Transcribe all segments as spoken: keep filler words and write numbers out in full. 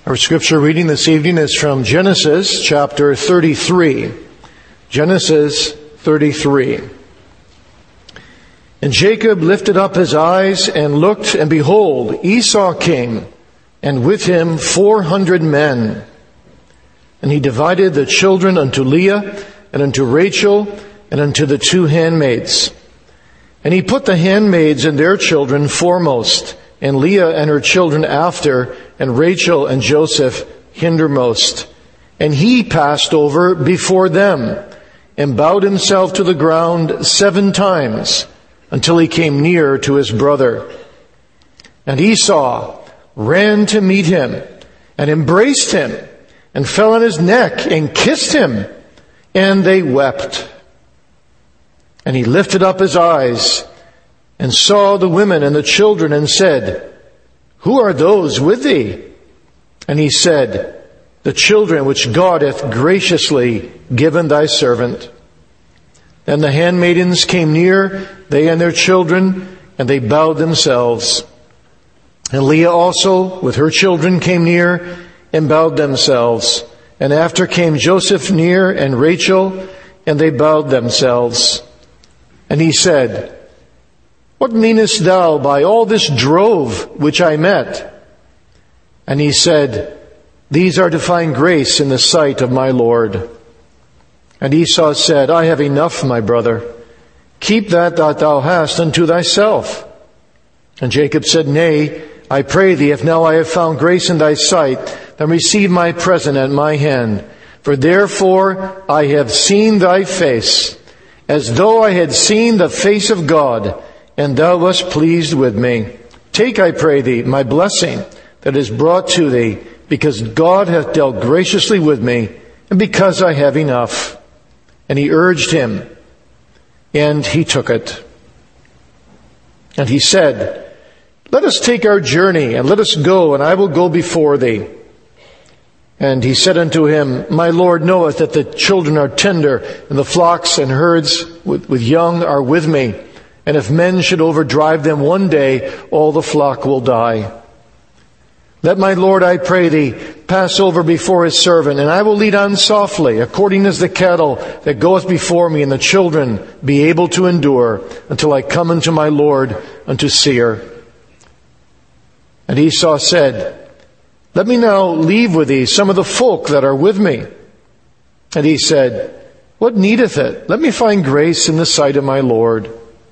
Our scripture reading this evening is from Genesis chapter thirty-three. Genesis thirty-three. And Jacob lifted up his eyes and looked, and behold, Esau came, and with him four hundred men. And he divided the children unto Leah, and unto Rachel, and unto the two handmaids. And he put the handmaids and their children foremost, and Leah and her children after, and Rachel and Joseph hindermost. And he passed over before them, and bowed himself to the ground seven times, until he came near to his brother. And Esau ran to meet him, and embraced him, and fell on his neck, and kissed him, and they wept. And he lifted up his eyes, and saw the women and the children, and said, Who are those with thee? And he said, The children which God hath graciously given thy servant. Then the handmaidens came near, they and their children, and they bowed themselves. And Leah also with her children came near, and bowed themselves. And after came Joseph near, and Rachel, and they bowed themselves. And he said, What meanest thou by all this drove which I met? And he said, These are to find grace in the sight of my Lord. And Esau said, I have enough, my brother. Keep that that thou hast unto thyself. And Jacob said, Nay, I pray thee, if now I have found grace in thy sight, then receive my present at my hand. For therefore I have seen thy face, as though I had seen the face of God, and thou wast pleased with me. Take, I pray thee, my blessing that is brought to thee, because God hath dealt graciously with me, and because I have enough. And he urged him, and he took it. And he said, Let us take our journey, and let us go, and I will go before thee. And he said unto him, My Lord knoweth that the children are tender, and the flocks and herds with, with young are with me. And if men should overdrive them one day, all the flock will die. Let my Lord, I pray thee, pass over before his servant, and I will lead on softly, according as the cattle that goeth before me, and the children be able to endure, until I come unto my Lord, unto Seir. And Esau said, Let me now leave with thee some of the folk that are with me. And he said, What needeth it? Let me find grace in the sight of my Lord.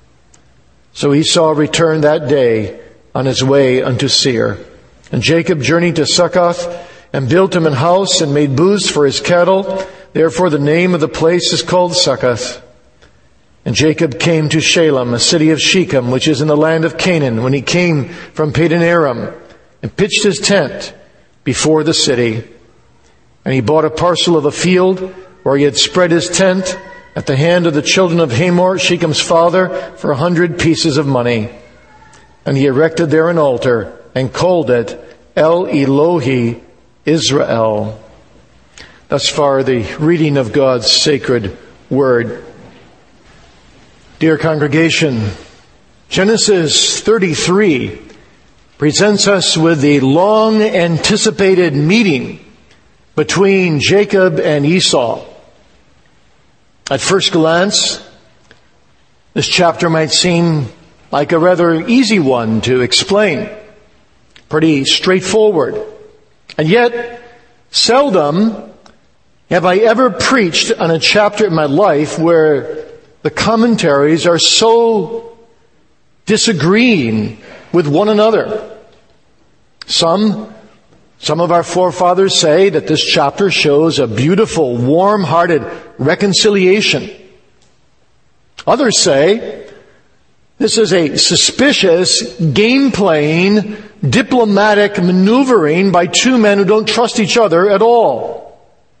So Esau returned that day on his way unto Seir. And Jacob journeyed to Succoth, and built him an house, and made booths for his cattle. Therefore the name of the place is called Succoth. And Jacob came to Shalem, a city of Shechem, which is in the land of Canaan, when he came from Padan Aram, and pitched his tent before the city. And he bought a parcel of a field, where he had spread his tent, at the hand of the children of Hamor, Shechem's father, for a hundred pieces of money. And he erected there an altar, and called it El Elohi Israel. Thus far the reading of God's sacred word. Dear congregation, Genesis thirty-three presents us with the long anticipated meeting between Jacob and Esau. At first glance, this chapter might seem like a rather easy one to explain. Pretty straightforward. And yet, seldom have I ever preached on a chapter in my life where the commentaries are so disagreeing with one another. Some, some of our forefathers say that this chapter shows a beautiful, warm-hearted reconciliation. Others say this is a suspicious, game-playing, diplomatic maneuvering by two men who don't trust each other at all.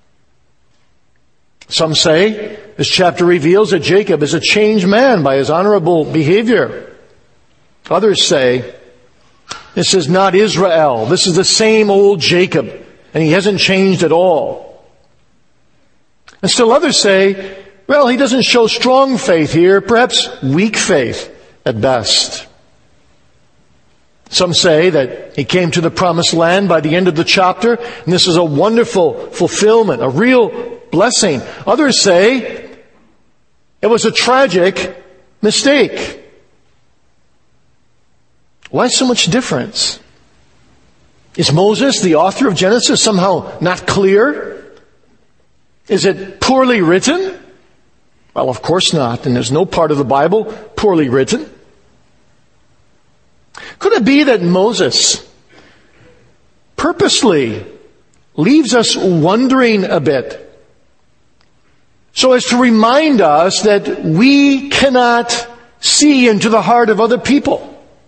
Some say this chapter reveals that Jacob is a changed man by his honorable behavior. Others say this is not Israel. This is the same old Jacob, and he hasn't changed at all. And still others say, well, he doesn't show strong faith here, perhaps weak faith at best. Some say that he came to the promised land by the end of the chapter, and this is a wonderful fulfillment, a real blessing. Others say it was a tragic mistake. Why so much difference? Is Moses, the author of Genesis, somehow not clear? Is it poorly written? Well, of course not, and there's no part of the Bible poorly written. Could it be that Moses purposely leaves us wondering a bit so as to remind us that we cannot see into the heart of other people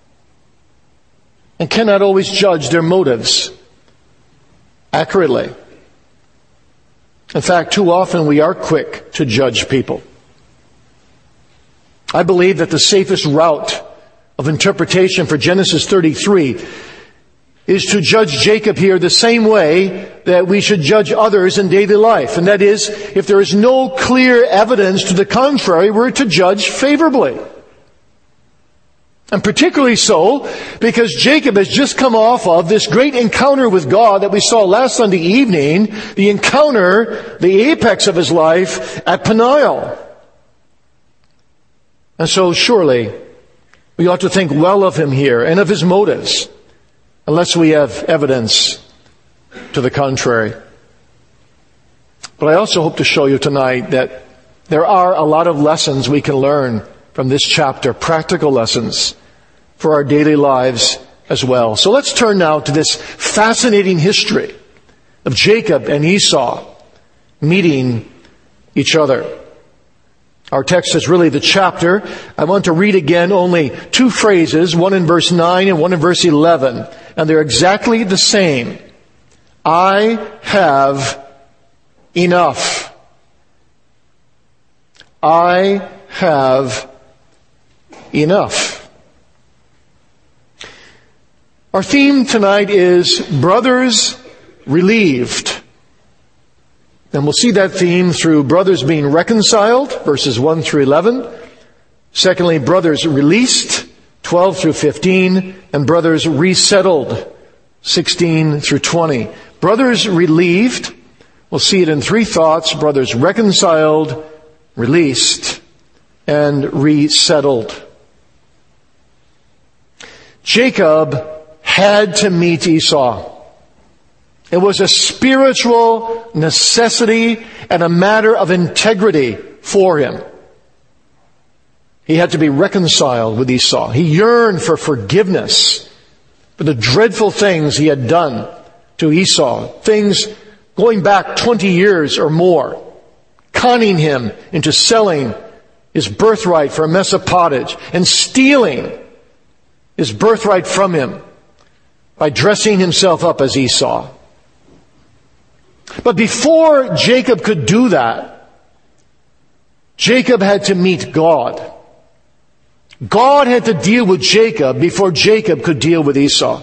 and cannot always judge their motives accurately? In fact, too often we are quick to judge people. I believe that the safest route of interpretation for Genesis thirty-three is to judge Jacob here the same way that we should judge others in daily life. And that is, if there is no clear evidence to the contrary, we're to judge favorably. And particularly so because Jacob has just come off of this great encounter with God that we saw last Sunday evening, the encounter, the apex of his life at Peniel. And so surely we ought to think well of him here and of his motives, unless we have evidence to the contrary. But I also hope to show you tonight that there are a lot of lessons we can learn from this chapter, practical lessons for our daily lives as well. So let's turn now to this fascinating history of Jacob and Esau meeting each other. Our text is really the chapter. I want to read again only two phrases, one in verse nine and one in verse eleven. And they're exactly the same. I have enough. I have enough. Our theme tonight is brothers relieved. And we'll see that theme through brothers being reconciled, verses one through eleven. Secondly, brothers released, twelve through fifteen. And brothers resettled, sixteen through twenty. Brothers relieved, we'll see it in three thoughts. Brothers reconciled, released, and resettled. Jacob had to meet Esau. It was a spiritual necessity and a matter of integrity for him. He had to be reconciled with Esau. He yearned for forgiveness for the dreadful things he had done to Esau. Things going back twenty years or more. Conning him into selling his birthright for a mess of pottage and stealing his birthright from him by dressing himself up as Esau. But before Jacob could do that, Jacob had to meet God. God had to deal with Jacob before Jacob could deal with Esau.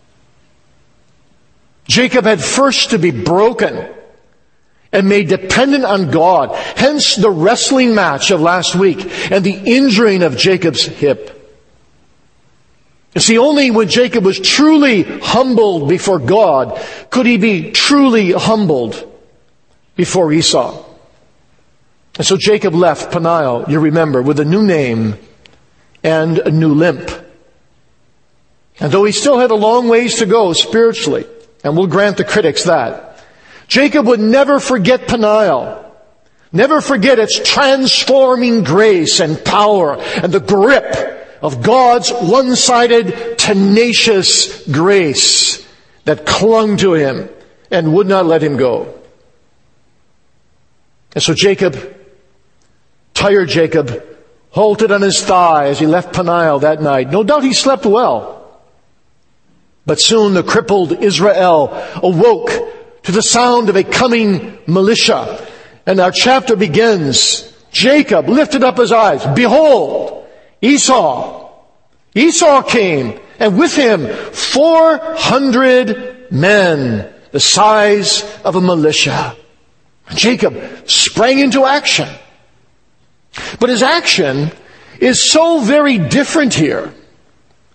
Jacob had first to be broken and made dependent on God. Hence the wrestling match of last week and the injuring of Jacob's hip. You see, only when Jacob was truly humbled before God could he be truly humbled before Esau. And so Jacob left Peniel, you remember, with a new name and a new limp. And though he still had a long ways to go spiritually, and we'll grant the critics that, Jacob would never forget Peniel, never forget its transforming grace and power and the grip of God's one-sided, tenacious grace that clung to him and would not let him go. And so Jacob, tired Jacob, halted on his thigh as he left Peniel that night. No doubt he slept well. But soon the crippled Israel awoke to the sound of a coming militia. And our chapter begins. Jacob lifted up his eyes. Behold, Esau. Esau came, and with him four hundred men, the size of a militia. Jacob sprang into action. But his action is so very different here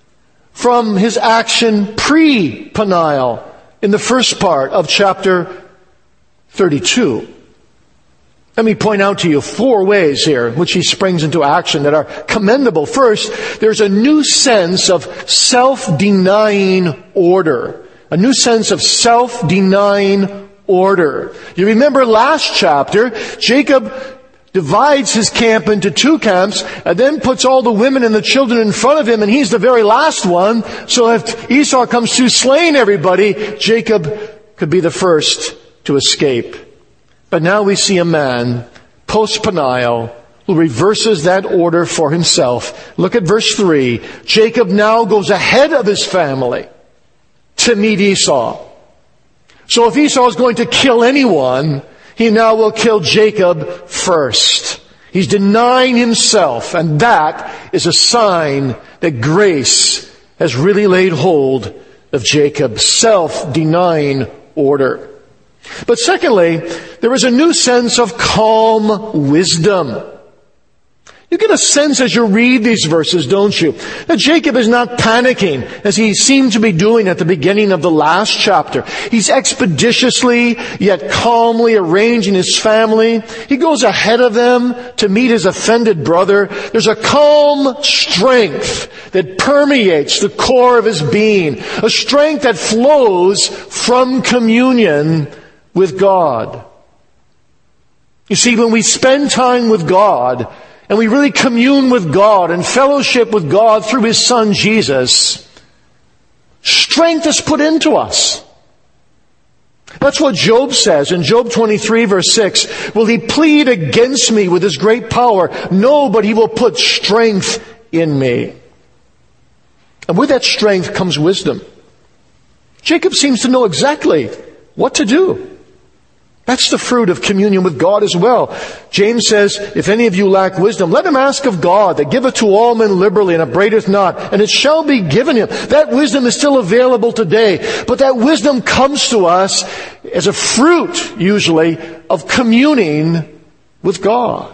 from his action pre-Peniel in the first part of chapter thirty-two. Let me point out to you four ways here in which he springs into action that are commendable. First, there's a new sense of self-denying order. A new sense of self-denying order. You remember last chapter, Jacob divides his camp into two camps and then puts all the women and the children in front of him, and he's the very last one. So if Esau comes through slaying everybody, Jacob could be the first to escape. But now we see a man, post-Peniel, who reverses that order for himself. Look at verse three. Jacob now goes ahead of his family to meet Esau. So if Esau is going to kill anyone, he now will kill Jacob first. He's denying himself, and that is a sign that grace has really laid hold of Jacob. Self-denying order. But secondly, there is a new sense of calm wisdom. You get a sense as you read these verses, don't you, that Jacob is not panicking as he seemed to be doing at the beginning of the last chapter. He's expeditiously yet calmly arranging his family. He goes ahead of them to meet his offended brother. There's a calm strength that permeates the core of his being, a strength that flows from communion with God. You see, when we spend time with God, and we really commune with God and fellowship with God through His Son Jesus, strength is put into us. That's what Job says in Job twenty-three verse six. Will he plead against me with his great power? No, but he will put strength in me. And with that strength comes wisdom. Jacob seems to know exactly what to do. That's the fruit of communion with God as well. James says, if any of you lack wisdom, let him ask of God, that giveth to all men liberally and upbraideth not, and it shall be given him. That wisdom is still available today, but that wisdom comes to us as a fruit, usually, of communing with God.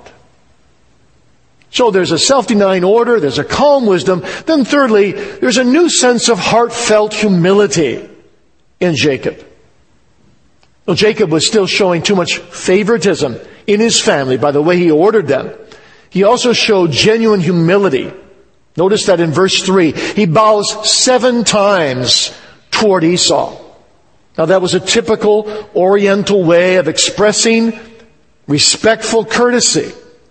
So there's a self-denying order, there's a calm wisdom. Then thirdly, there's a new sense of heartfelt humility in Jacob. Well, Jacob was still showing too much favoritism in his family by the way he ordered them. He also showed genuine humility. Notice that in verse three, he bows seven times toward Esau. Now that was a typical Oriental way of expressing respectful courtesy.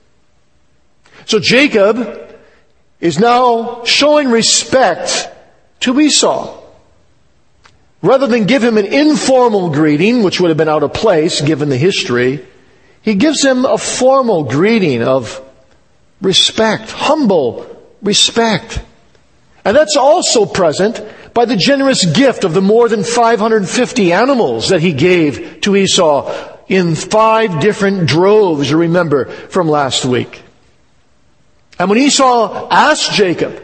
So Jacob is now showing respect to Esau. Rather than give him an informal greeting, which would have been out of place given the history, he gives him a formal greeting of respect, humble respect. And that's also present by the generous gift of the more than five hundred fifty animals that he gave to Esau in five different droves, you remember, from last week. And when Esau asked Jacob,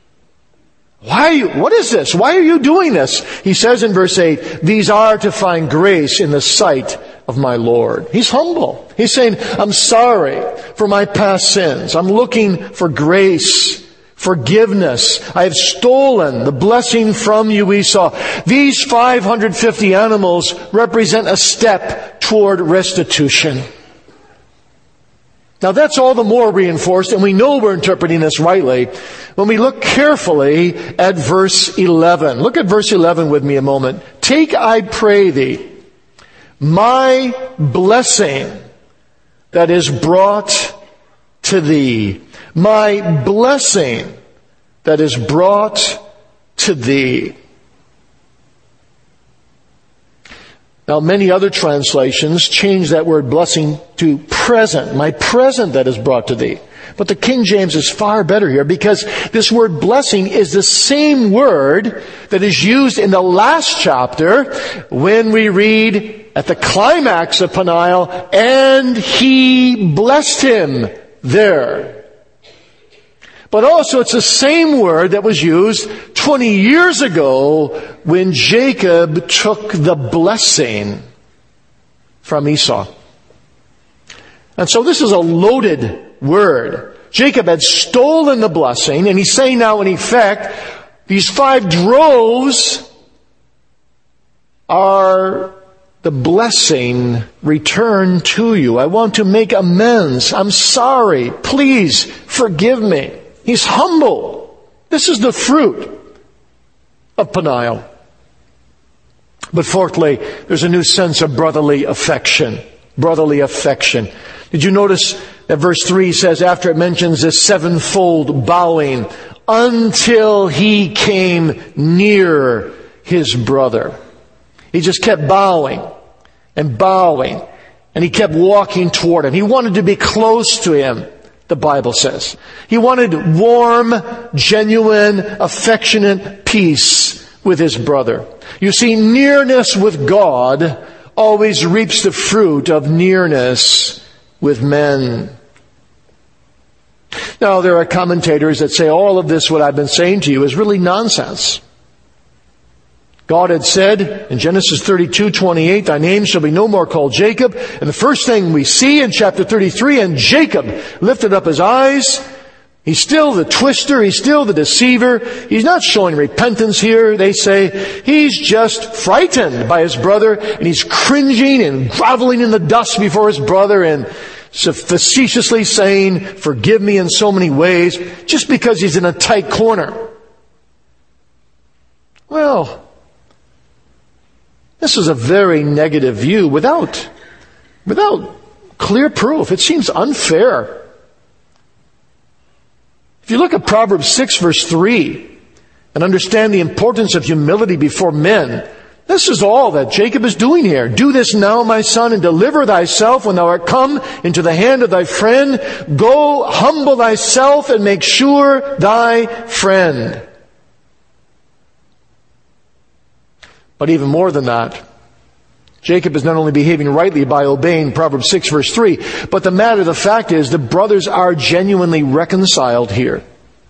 Why are you, what is this? Why are you doing this? He says in verse eight, these are to find grace in the sight of my Lord. He's humble. He's saying, I'm sorry for my past sins. I'm looking for grace, forgiveness. I have stolen the blessing from you, Esau. These five hundred fifty animals represent a step toward restitution. Now that's all the more reinforced, and we know we're interpreting this rightly, when we look carefully at verse eleven. Look at verse eleven with me a moment. Take, I pray thee, my blessing that is brought to thee. My blessing that is brought to thee. Now, many other translations change that word blessing to present. My present that is brought to thee. But the King James is far better here because this word blessing is the same word that is used in the last chapter when we read at the climax of Peniel, and he blessed him there. But also it's the same word that was used twenty years ago when Jacob took the blessing from Esau. And so this is a loaded word. Jacob had stolen the blessing, and he's saying now in effect, These five droves are the blessing returned to you. I want to make amends. I'm sorry. Please forgive me. He's humble. This is the fruit of Peniel. But fourthly, there's a new sense of brotherly affection. Brotherly affection. Did you notice that verse three says, after it mentions this sevenfold bowing, until he came near his brother. He just kept bowing and bowing, and he kept walking toward him. He wanted to be close to him, the Bible says. He wanted warm, genuine, affectionate peace with his brother. You see, nearness with God always reaps the fruit of nearness with men. Now, there are commentators that say all of this, what I've been saying to you, is really nonsense. God had said in Genesis thirty-two twenty-eight, thy name shall be no more called Jacob. And the first thing we see in chapter thirty-three, and Jacob lifted up his eyes. He's still the twister. He's still the deceiver. He's not showing repentance here. They say he's just frightened by his brother, and he's cringing and groveling in the dust before his brother and facetiously saying, forgive me in so many ways, just because he's in a tight corner. Well, this is a very negative view without, without clear proof. It seems unfair. If you look at Proverbs six verse three and understand the importance of humility before men, this is all that Jacob is doing here. Do this now, my son, and deliver thyself when thou art come into the hand of thy friend. Go, humble thyself, and make sure thy friend. But even more than that, Jacob is not only behaving rightly by obeying Proverbs six verse three, but the matter of the fact is the brothers are genuinely reconciled here.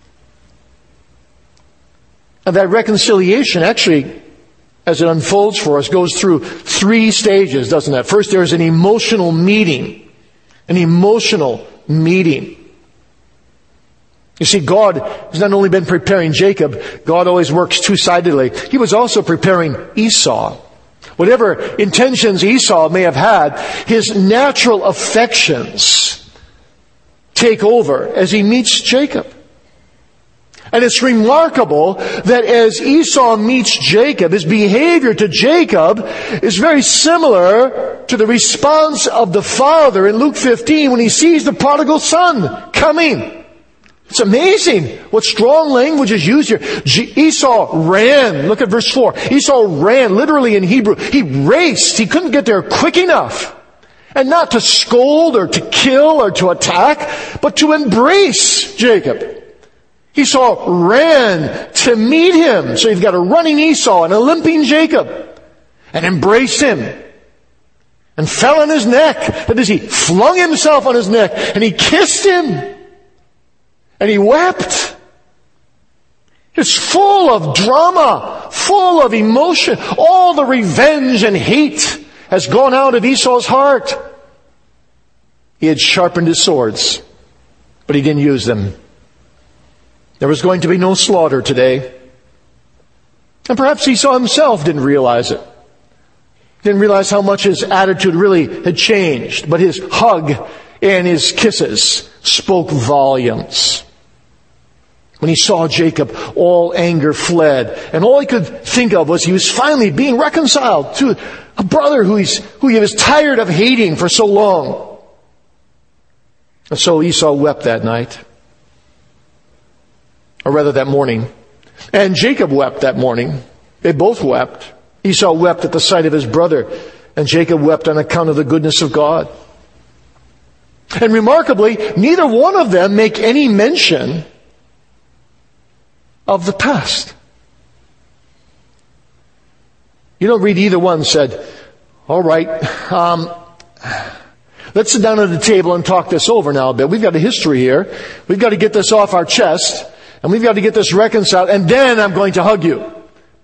And that reconciliation actually, as it unfolds for us, goes through three stages, doesn't it? First, there's an emotional meeting. An emotional meeting. You see, God has not only been preparing Jacob, God always works two-sidedly. He was also preparing Esau. Whatever intentions Esau may have had, his natural affections take over as he meets Jacob. And it's remarkable that as Esau meets Jacob, his behavior to Jacob is very similar to the response of the father in Luke fifteen when he sees the prodigal son coming. It's amazing what strong language is used here. Esau ran. Look at verse four. Esau ran, literally in Hebrew. He raced. He couldn't get there quick enough. And not to scold or to kill or to attack, but to embrace Jacob. Esau ran to meet him. So you've got a running Esau and a limping Jacob. And embraced him. And fell on his neck. That is, he flung himself on his neck. And he kissed him. And he wept. It's full of drama. Full of emotion. All the revenge and hate has gone out of Esau's heart. He had sharpened his swords. But he didn't use them. There was going to be no slaughter today. And perhaps Esau himself didn't realize it. Didn't realize how much his attitude really had changed. But his hug and his kisses spoke volumes. When he saw Jacob, all anger fled. And all he could think of was he was finally being reconciled to a brother who, he's, who he was tired of hating for so long. And so Esau wept that night. Or rather that morning. And Jacob wept that morning. They both wept. Esau wept at the sight of his brother. And Jacob wept on account of the goodness of God. And remarkably, neither one of them make any mention of the past. You don't read either one said, all right, um, let's sit down at the table and talk this over now a bit. We've got a history here. We've got to get this off our chest. And we've got to get this reconciled, and then I'm going to hug you.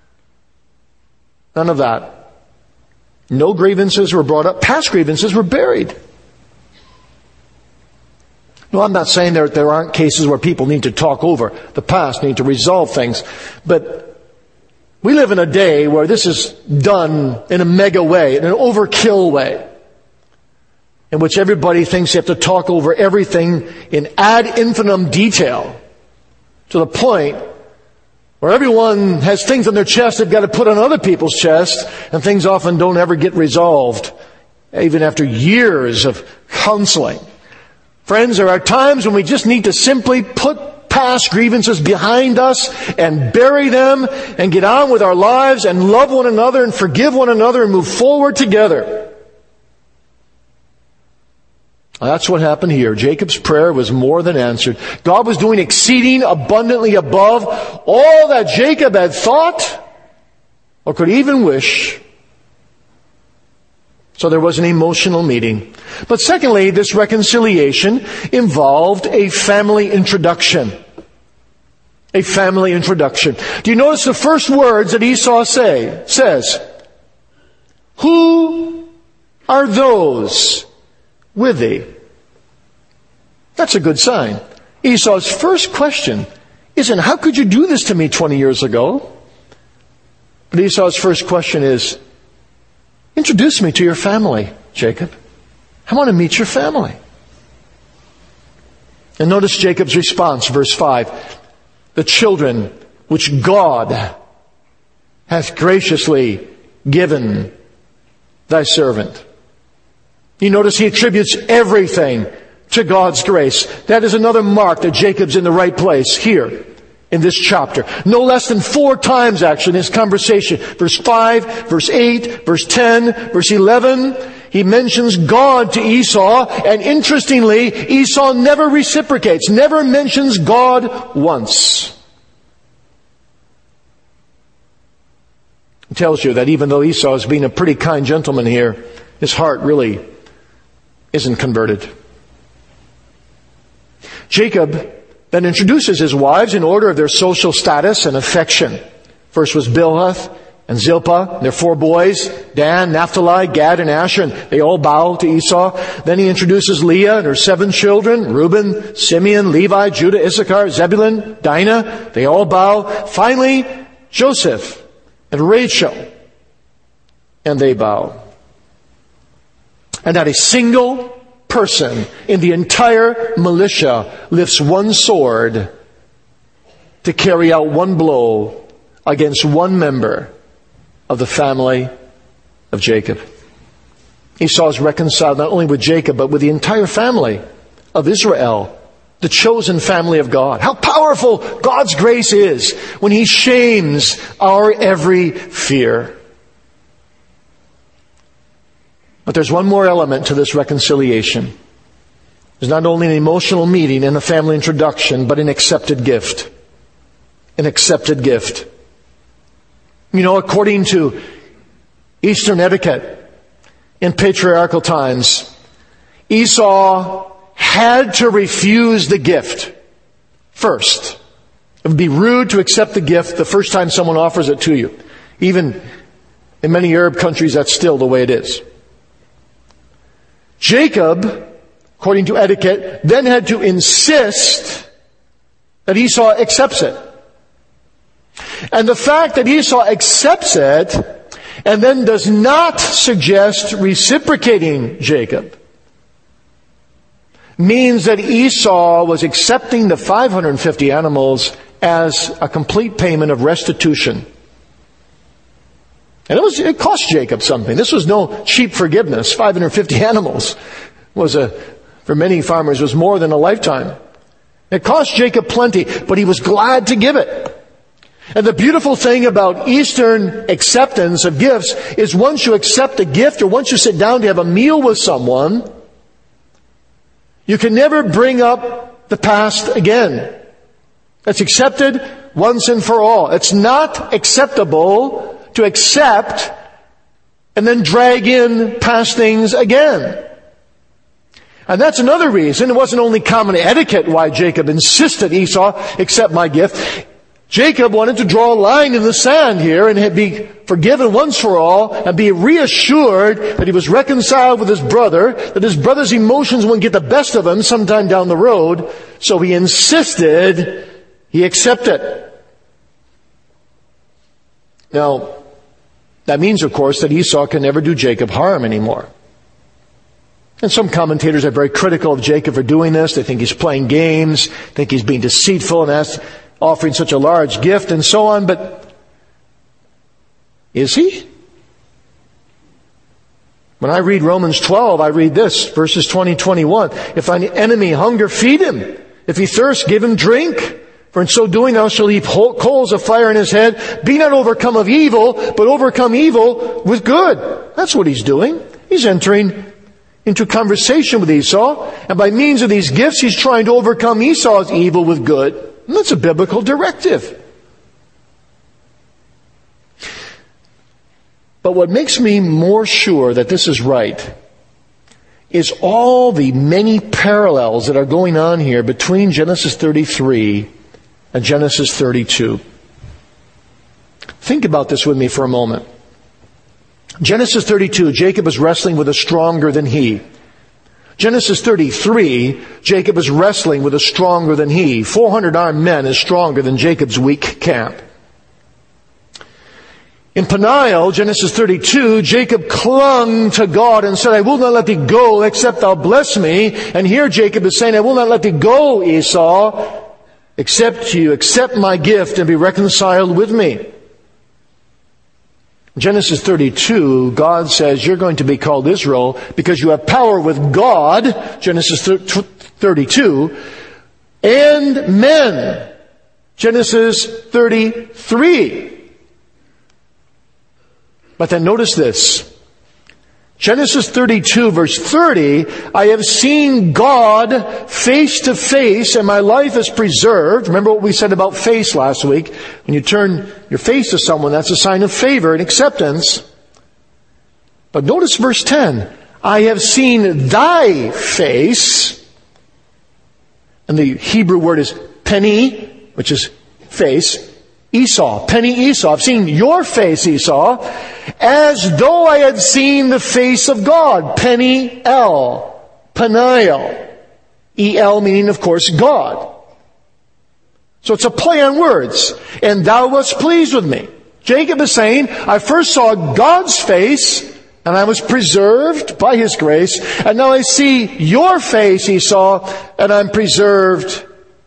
None of that. No grievances were brought up. Past grievances were buried. No, I'm not saying there, there aren't cases where people need to talk over the past, need to resolve things. But we live in a day where this is done in a mega way, in an overkill way, in which everybody thinks you have to talk over everything in ad infinitum detail, to the point where everyone has things on their chest they've got to put on other people's chest, and things often don't ever get resolved, even after years of counseling. Friends, there are times when we just need to simply put past grievances behind us and bury them and get on with our lives and love one another and forgive one another and move forward together. That's what happened here. Jacob's prayer was more than answered. God was doing exceeding abundantly above all that Jacob had thought or could even wish. So there was an emotional meeting. But secondly, this reconciliation involved a family introduction. A family introduction. Do you notice the first words that Esau say, says? Who are those with thee? That's a good sign. Esau's first question isn't, how could you do this to me twenty years ago? But Esau's first question is, introduce me to your family, Jacob. I want to meet your family. And notice Jacob's response, verse five. The children which God hath graciously given thy servant. You notice he attributes everything to God's grace. That is another mark that Jacob's in the right place here in this chapter. No less than four times actually in this conversation. Verse five, verse eight, verse ten, verse eleven. He mentions God to Esau, and interestingly, Esau never reciprocates, never mentions God once. It tells you that even though Esau is being a pretty kind gentleman here, his heart really isn't converted. Jacob then introduces his wives in order of their social status and affection. First was Bilhah and Zilpah, their four boys, Dan, Naphtali, Gad, and Asher, and they all bow to Esau. Then he introduces Leah and her seven children, Reuben, Simeon, Levi, Judah, Issachar, Zebulun, Dinah. They all bow. Finally, Joseph and Rachel, and they bow. And not a single person in the entire militia lifts one sword to carry out one blow against one member of the family of Jacob. Esau is reconciled not only with Jacob, but with the entire family of Israel, the chosen family of God. How powerful God's grace is when He shames our every fear. But there's one more element to this reconciliation. There's not only an emotional meeting and a family introduction, but an accepted gift. An accepted gift. You know, according to Eastern etiquette in patriarchal times, Esau had to refuse the gift first. It would be rude to accept the gift the first time someone offers it to you. Even in many Arab countries, that's still the way it is. Jacob, according to etiquette, then had to insist that Esau accepts it. And the fact that Esau accepts it and then does not suggest reciprocating Jacob means that Esau was accepting the five hundred fifty animals as a complete payment of restitution. And it was, it cost Jacob something. This was no cheap forgiveness. five hundred fifty animals was a, for many farmers, was more than a lifetime. It cost Jacob plenty, but he was glad to give it. And the beautiful thing about Eastern acceptance of gifts is once you accept a gift or once you sit down to have a meal with someone, you can never bring up the past again. It's accepted once and for all. It's not acceptable to accept and then drag in past things again. And that's another reason. It wasn't only common etiquette why Jacob insisted Esau accept my gift. Jacob wanted to draw a line in the sand here and be forgiven once for all and be reassured that he was reconciled with his brother, that his brother's emotions wouldn't get the best of him sometime down the road. So he insisted he accept it. Now, that means, of course, that Esau can never do Jacob harm anymore. And some commentators are very critical of Jacob for doing this. They think he's playing games, think he's being deceitful and asked, offering such a large gift and so on. But is he? When I read Romans twelve, I read this, verses twenty, twenty-one. If thine enemy hunger, feed him. If he thirst, give him drink. For in so doing thou shalt heap coals of fire in his head. Be not overcome of evil, but overcome evil with good. That's what he's doing. He's entering into conversation with Esau. And by means of these gifts, he's trying to overcome Esau's evil with good. And that's a biblical directive. But what makes me more sure that this is right is all the many parallels that are going on here between Genesis thirty-three and Genesis thirty-two. Think about this with me for a moment. Genesis thirty-two, Jacob is wrestling with a stronger than he. Genesis thirty-three, Jacob is wrestling with a stronger than he. four hundred armed men is stronger than Jacob's weak camp. In Peniel, Genesis thirty-two, Jacob clung to God and said, I will not let thee go except thou bless me. And here Jacob is saying, I will not let thee go, Esau, except you accept my gift and be reconciled with me. Genesis thirty-two, God says, you're going to be called Israel because you have power with God, Genesis thirty-two, and men, Genesis thirty-three. But then notice this. Genesis thirty-two, verse thirty, I have seen God face to face and my life is preserved. Remember what we said about face last week? When you turn your face to someone, that's a sign of favor and acceptance. But notice verse ten. I have seen thy face. And the Hebrew word is penny, which is face. Esau, penny Esau. I've seen your face, Esau, as though I had seen the face of God. Penny El, Peniel. E L meaning, of course, God. So it's a play on words. And thou wast pleased with me. Jacob is saying, I first saw God's face, and I was preserved by His grace. And now I see your face, Esau, and I'm preserved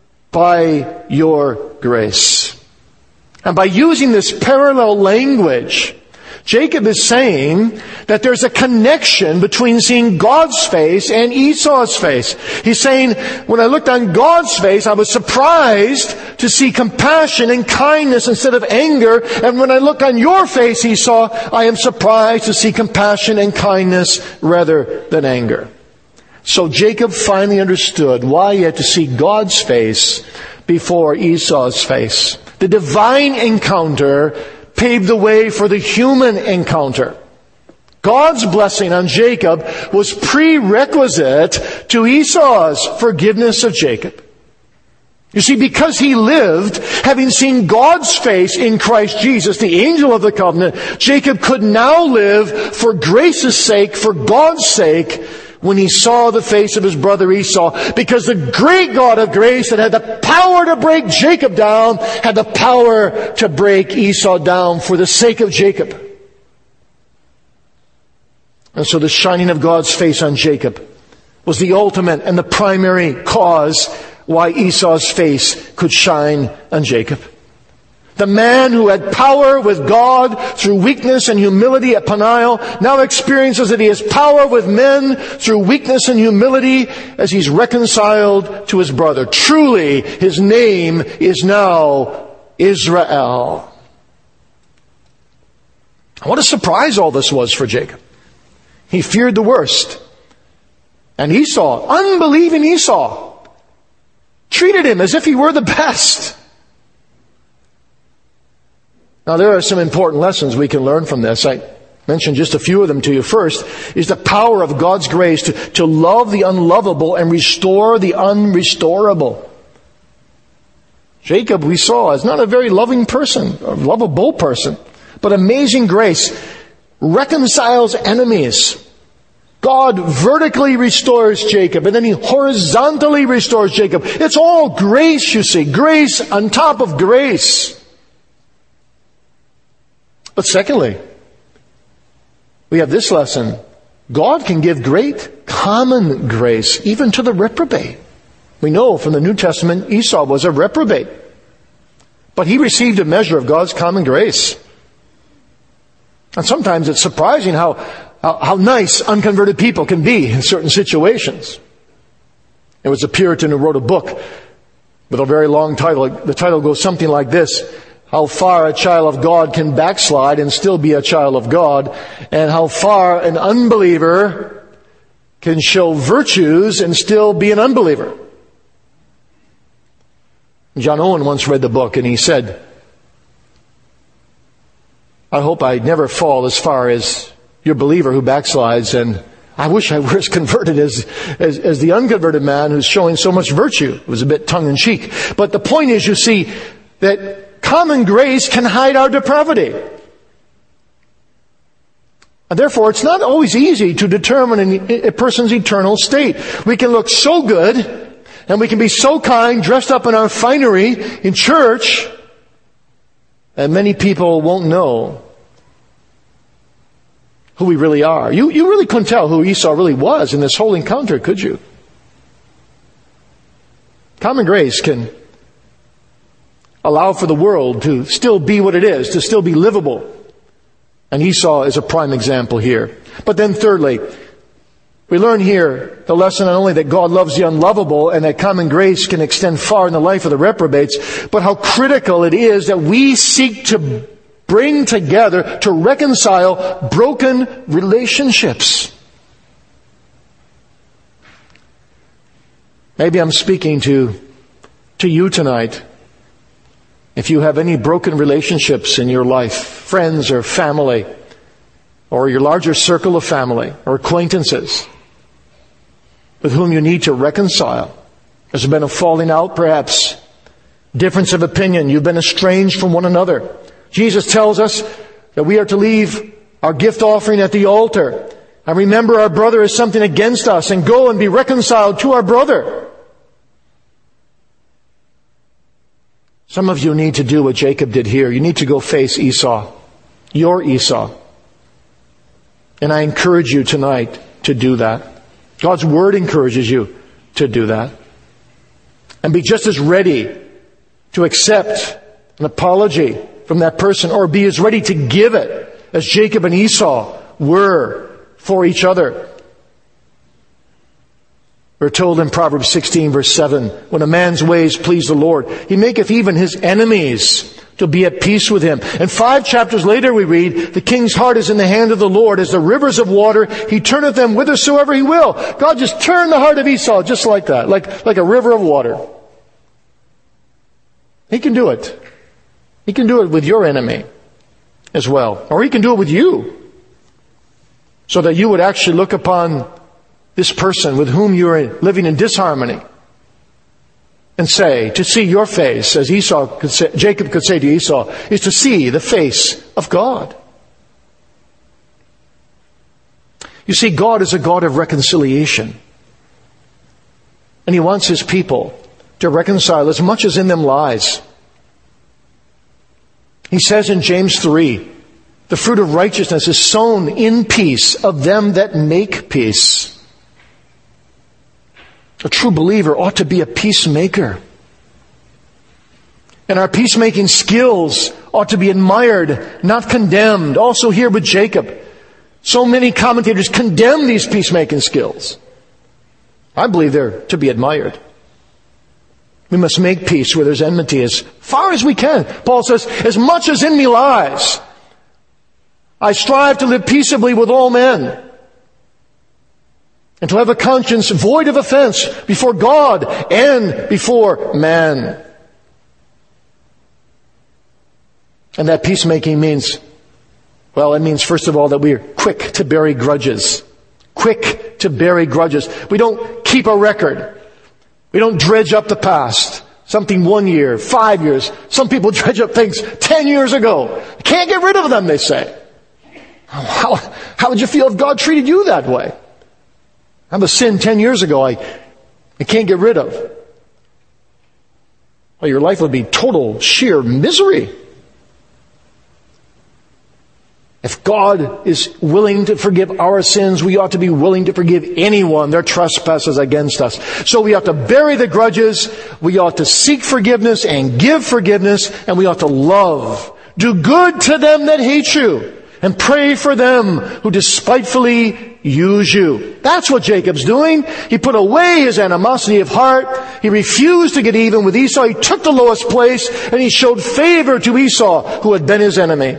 by your grace. And by using this parallel language, Jacob is saying that there's a connection between seeing God's face and Esau's face. He's saying, when I looked on God's face, I was surprised to see compassion and kindness instead of anger. And when I look on your face, Esau, I am surprised to see compassion and kindness rather than anger. So Jacob finally understood why he had to see God's face before Esau's face. The divine encounter paved the way for the human encounter. God's blessing on Jacob was prerequisite to Esau's forgiveness of Jacob. You see, because he lived, having seen God's face in Christ Jesus, the angel of the covenant, Jacob could now live for grace's sake, for God's sake, when he saw the face of his brother Esau, because the great God of grace that had the power to break Jacob down had the power to break Esau down for the sake of Jacob. And so the shining of God's face on Jacob was the ultimate and the primary cause why Esau's face could shine on Jacob. The man who had power with God through weakness and humility at Peniel now experiences that he has power with men through weakness and humility as he's reconciled to his brother. Truly, his name is now Israel. What a surprise all this was for Jacob. He feared the worst. And Esau, unbelieving Esau, treated him as if he were the best. Now, there are some important lessons we can learn from this. I mentioned just a few of them to you. First is the power of God's grace to, to love the unlovable and restore the unrestorable. Jacob, we saw, is not a very loving person, a lovable person, but amazing grace reconciles enemies. God vertically restores Jacob, and then he horizontally restores Jacob. It's all grace, you see. Grace on top of grace. But secondly, we have this lesson. God can give great common grace, even to the reprobate. We know from the New Testament, Esau was a reprobate. But he received a measure of God's common grace. And sometimes it's surprising how, how, how nice unconverted people can be in certain situations. There was a Puritan who wrote a book with a very long title. The title goes something like this: How far a child of God can backslide and still be a child of God, and how far an unbeliever can show virtues and still be an unbeliever. John Owen once read the book and he said, I hope I never fall as far as your believer who backslides, and I wish I were as converted as, as, as the unconverted man who's showing so much virtue. It was a bit tongue-in-cheek. But the point is, you see, that common grace can hide our depravity. And therefore, it's not always easy to determine a person's eternal state. We can look so good, and we can be so kind, dressed up in our finery in church, and many people won't know who we really are. You, you really couldn't tell who Esau really was in this whole encounter, could you? Common grace can allow for the world to still be what it is, to still be livable. And Esau is a prime example here. But then thirdly, we learn here the lesson not only that God loves the unlovable and that common grace can extend far in the life of the reprobates, but how critical it is that we seek to bring together, to reconcile broken relationships. Maybe I'm speaking to, to you tonight. If you have any broken relationships in your life, friends or family, or your larger circle of family or acquaintances with whom you need to reconcile. There's been a falling out, perhaps. Difference of opinion. You've been estranged from one another. Jesus tells us that we are to leave our gift offering at the altar and remember our brother has something against us and go and be reconciled to our brother. Some of you need to do what Jacob did here. You need to go face Esau, your Esau. And I encourage you tonight to do that. God's Word encourages you to do that. And be just as ready to accept an apology from that person, or be as ready to give it as Jacob and Esau were for each other. We're told in Proverbs sixteen verse seven, when a man's ways please the Lord, he maketh even his enemies to be at peace with him. And five chapters later we read, the king's heart is in the hand of the Lord, as the rivers of water, he turneth them whithersoever he will. God just turned the heart of Esau just like that, like, like a river of water. He can do it. He can do it with your enemy as well. Or he can do it with you, so that you would actually look upon this person with whom you are living in disharmony and say, to see your face, as Esau could say, Jacob could say to Esau, is to see the face of God. You see, God is a God of reconciliation. And He wants His people to reconcile as much as in them lies. He says in James three, the fruit of righteousness is sown in peace of them that make peace. A true believer ought to be a peacemaker. And our peacemaking skills ought to be admired, not condemned. Also here with Jacob, so many commentators condemn these peacemaking skills. I believe they're to be admired. We must make peace where there's enmity as far as we can. Paul says, as much as in me lies, I strive to live peaceably with all men, and to have a conscience void of offense before God and before man. And that peacemaking means, well, it means first of all that we are quick to bury grudges. Quick to bury grudges. We don't keep a record. We don't dredge up the past. Something one year, five years. Some people dredge up things ten years ago. Can't get rid of them, they say. How, how would you feel if God treated you that way? I have a sin ten years ago I, I can't get rid of. Well, your life would be total, sheer misery. If God is willing to forgive our sins, we ought to be willing to forgive anyone their trespasses against us. So we ought to bury the grudges, we ought to seek forgiveness and give forgiveness, and we ought to love. Do good to them that hate you, and pray for them who despitefully use you. That's what Jacob's doing. He put away his animosity of heart. He refused to get even with Esau. He took the lowest place, and he showed favor to Esau, who had been his enemy.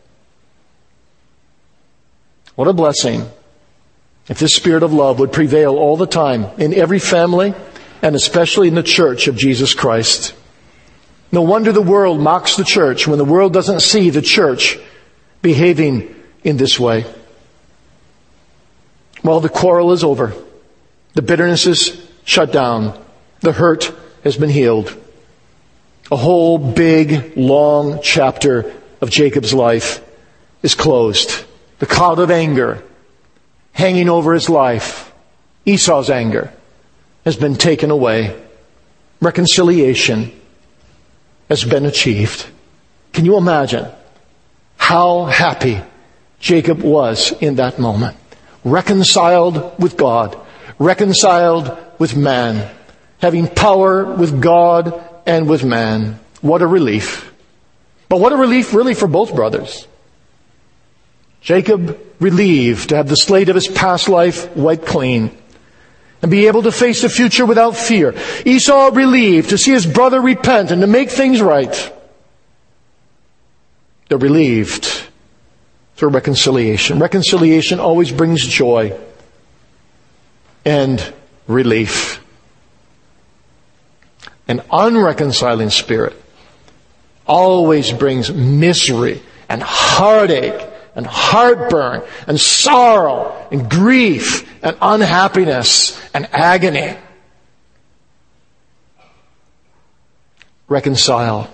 What a blessing if this spirit of love would prevail all the time in every family and especially in the church of Jesus Christ. No wonder the world mocks the church when the world doesn't see the church behaving in this way. Well, the quarrel is over. The bitterness is shut down. The hurt has been healed. A whole big, long chapter of Jacob's life is closed. The cloud of anger hanging over his life, Esau's anger, has been taken away. Reconciliation has been achieved. Can you imagine how happy Jacob was in that moment? Reconciled with God, reconciled with man, having power with God and with man. What a relief. But what a relief really for both brothers. Jacob relieved to have the slate of his past life wiped clean and be able to face the future without fear. Esau relieved to see his brother repent and to make things right. They're relieved through reconciliation. Reconciliation always brings joy and relief. An unreconciling spirit always brings misery and heartache and heartburn and sorrow and grief and unhappiness and agony. Reconcile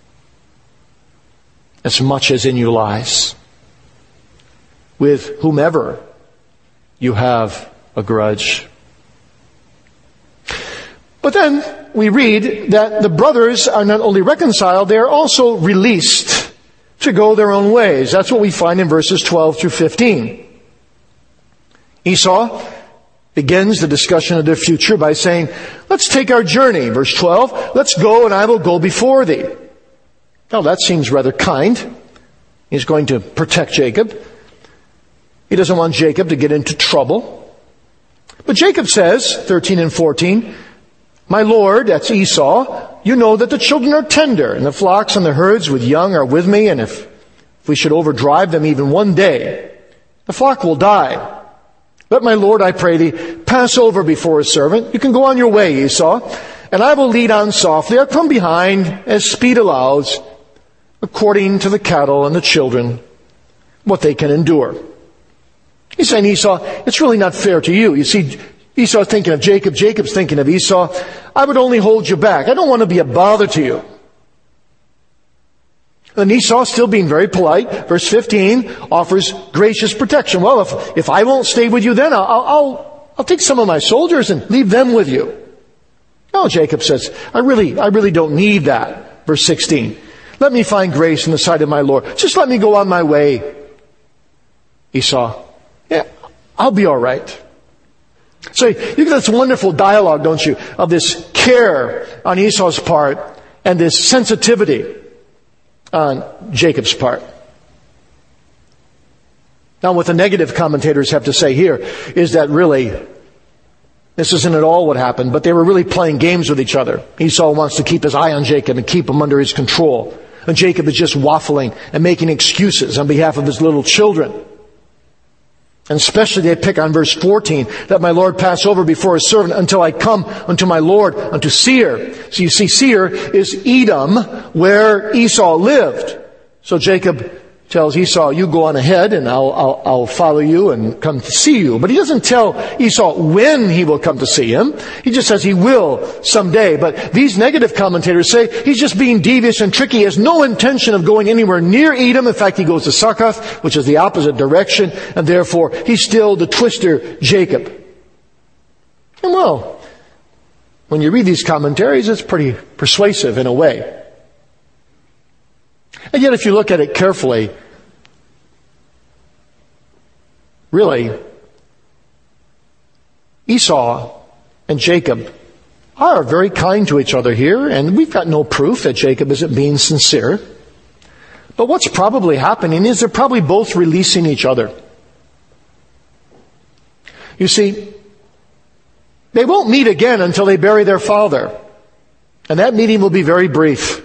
as much as in you lies with whomever you have a grudge. But then we read that the brothers are not only reconciled, they are also released to go their own ways. That's what we find in verses twelve through fifteen. Esau begins the discussion of their future by saying, let's take our journey. Verse twelve, let's go and I will go before thee. Now that seems rather kind. He's going to protect Jacob. He doesn't want Jacob to get into trouble. But Jacob says, thirteen and fourteen, my Lord, that's Esau, you know that the children are tender, and the flocks and the herds with young are with me, and if, if we should overdrive them even one day, the flock will die. Let my Lord, I pray thee, pass over before his servant. You can go on your way, Esau, and I will lead on softly. I'll come behind as speed allows, according to the cattle and the children, what they can endure. He's saying, Esau, it's really not fair to you. You see, Esau's thinking of Jacob, Jacob's thinking of Esau. I would only hold you back. I don't want to be a bother to you. And Esau, still being very polite, verse fifteen, offers gracious protection. Well, if, if I won't stay with you, then I'll, I'll, I'll take some of my soldiers and leave them with you. No, Jacob says, I really, I really don't need that. Verse sixteen, let me find grace in the sight of my Lord. Just let me go on my way. Esau, yeah, I'll be all right. So you get this wonderful dialogue, don't you, of this care on Esau's part and this sensitivity on Jacob's part. Now, what the negative commentators have to say here is that really, this isn't at all what happened, but they were really playing games with each other. Esau wants to keep his eye on Jacob and keep him under his control. And Jacob is just waffling and making excuses on behalf of his little children. And especially they pick on verse fourteen, that my Lord pass over before his servant until I come unto my Lord, unto Seir. So you see, Seir is Edom, where Esau lived. So Jacob tells Esau, you go on ahead and I'll, I'll, I'll follow you and come to see you. But he doesn't tell Esau when he will come to see him. He just says he will someday. But these negative commentators say he's just being devious and tricky. He has no intention of going anywhere near Edom. In fact, he goes to Succoth, which is the opposite direction. And therefore, he's still the twister Jacob. And well, when you read these commentaries, it's pretty persuasive in a way. And yet if you look at it carefully, really, Esau and Jacob are very kind to each other here, and we've got no proof that Jacob isn't being sincere. But what's probably happening is they're probably both releasing each other. You see, they won't meet again until they bury their father, and that meeting will be very brief.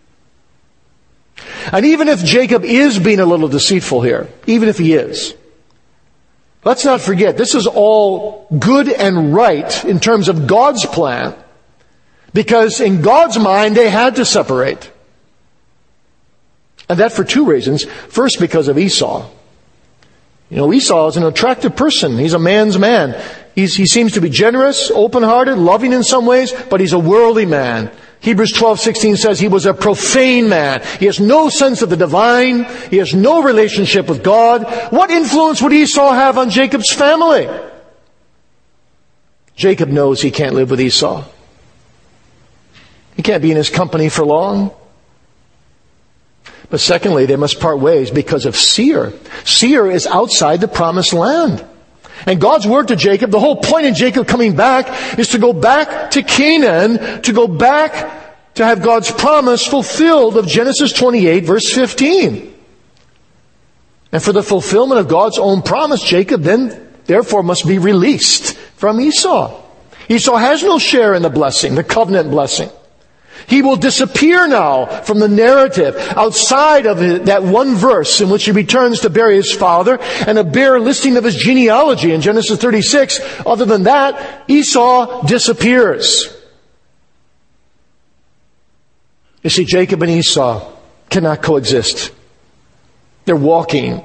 And even if Jacob is being a little deceitful here, even if he is, let's not forget, this is all good and right in terms of God's plan, because in God's mind they had to separate. And that for two reasons. First, because of Esau. You know, Esau is an attractive person. He's a man's man. He's, he seems to be generous, open-hearted, loving in some ways, but he's a worldly man. Hebrews twelve sixteen says he was a profane man. He has no sense of the divine. He has no relationship with God. What influence would Esau have on Jacob's family? Jacob knows he can't live with Esau. He can't be in his company for long. But secondly, they must part ways because of Seir. Seir is outside the promised land. And God's word to Jacob, the whole point of Jacob coming back is to go back to Canaan, to go back to have God's promise fulfilled of Genesis twenty-eight verse fifteen. And for the fulfillment of God's own promise, Jacob then therefore must be released from Esau. Esau has no share in the blessing, the covenant blessing. He will disappear now from the narrative outside of that one verse in which he returns to bury his father and a bare listing of his genealogy in Genesis thirty-six. Other than that, Esau disappears. You see, Jacob and Esau cannot coexist. They're walking